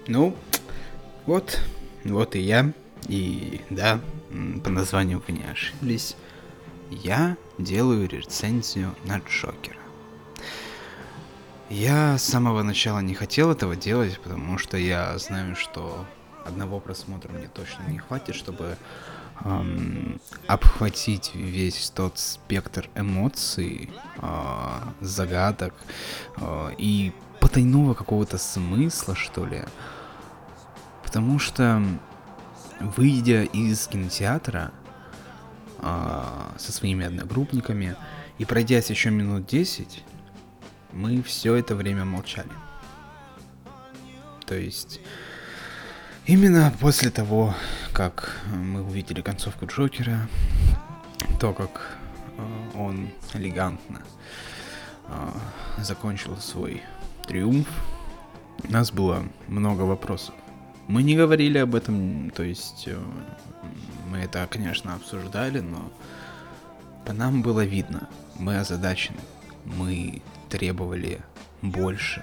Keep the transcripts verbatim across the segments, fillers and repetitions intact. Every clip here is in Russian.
Ну, вот, вот и я. И да, м, по названию вы не ошиблись. Я делаю рецензию на Джокера. Я с самого начала не хотел этого делать, потому что я знаю, что одного просмотра мне точно не хватит, чтобы эм, обхватить весь тот спектр эмоций, э, загадок э, и потайного какого-то смысла, что ли. Потому что, выйдя из кинотеатра э, со своими одногруппниками и пройдясь еще минут десять, мы все это время молчали. То есть, именно после того, как мы увидели концовку Джокера, то, как э, он элегантно э, закончил свой триумф, у нас было много вопросов. Мы не говорили об этом, то есть э, мы это, конечно, обсуждали, но по нам было видно, мы озадачены, мы требовали больше.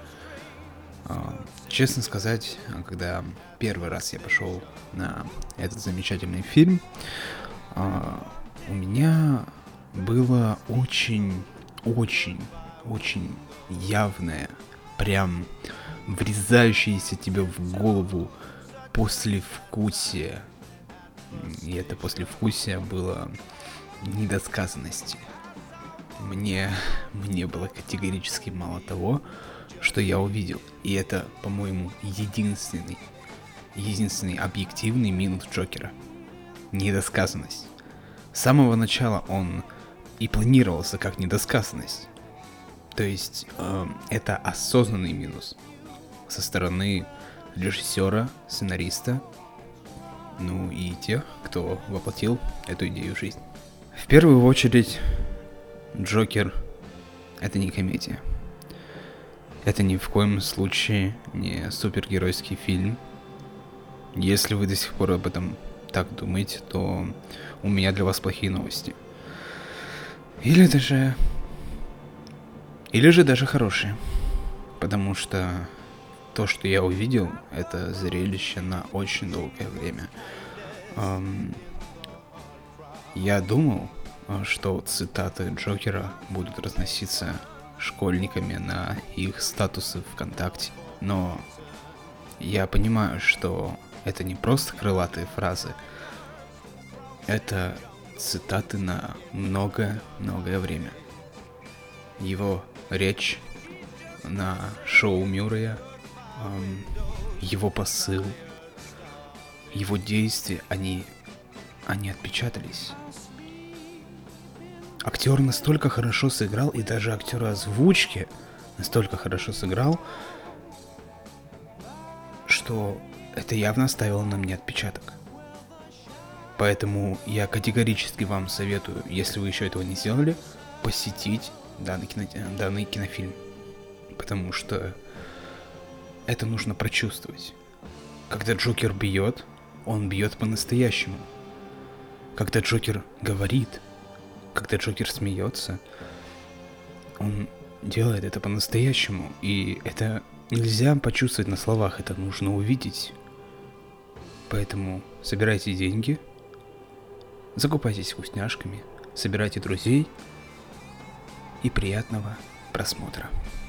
Честно сказать, когда первый раз я пошел на этот замечательный фильм, у меня было очень, очень, очень явное, прям врезающееся тебе в голову послевкусие. И это послевкусие было недосказанности. Мне, мне было категорически мало того, что я увидел. И это, по-моему, единственный, единственный объективный минус Джокера. Недосказанность. С самого начала он и планировался как недосказанность. То есть, э, это осознанный минус со стороны режиссера, сценариста, ну и тех, кто воплотил эту идею в жизнь. В первую очередь, Джокер — это не комедия. Это ни в коем случае не супергеройский фильм. Если вы до сих пор об этом так думаете, то у меня для вас плохие новости. Или даже... Или же даже хорошие. Потому что то, что я увидел, это зрелище на очень долгое время. Эм... Я думал, что цитаты Джокера будут разноситься школьниками на их статусы ВКонтакте. Но я понимаю, что это не просто крылатые фразы. Это цитаты на много-многое время. Его речь на шоу Мюррея, эм, его посыл, его действия, они, они отпечатались. Актер настолько хорошо сыграл, и даже актер озвучки настолько хорошо сыграл, что это явно оставило на мне отпечаток. Поэтому я категорически вам советую, если вы еще этого не сделали, посетить данный, кино... данный кинофильм. Потому что это нужно прочувствовать. Когда Джокер бьет, он бьет по-настоящему. Когда Джокер говорит, когда Джокер смеется, он делает это по-настоящему. И это нельзя почувствовать на словах, это нужно увидеть. Поэтому собирайте деньги, закупайтесь вкусняшками, собирайте друзей и приятного просмотра.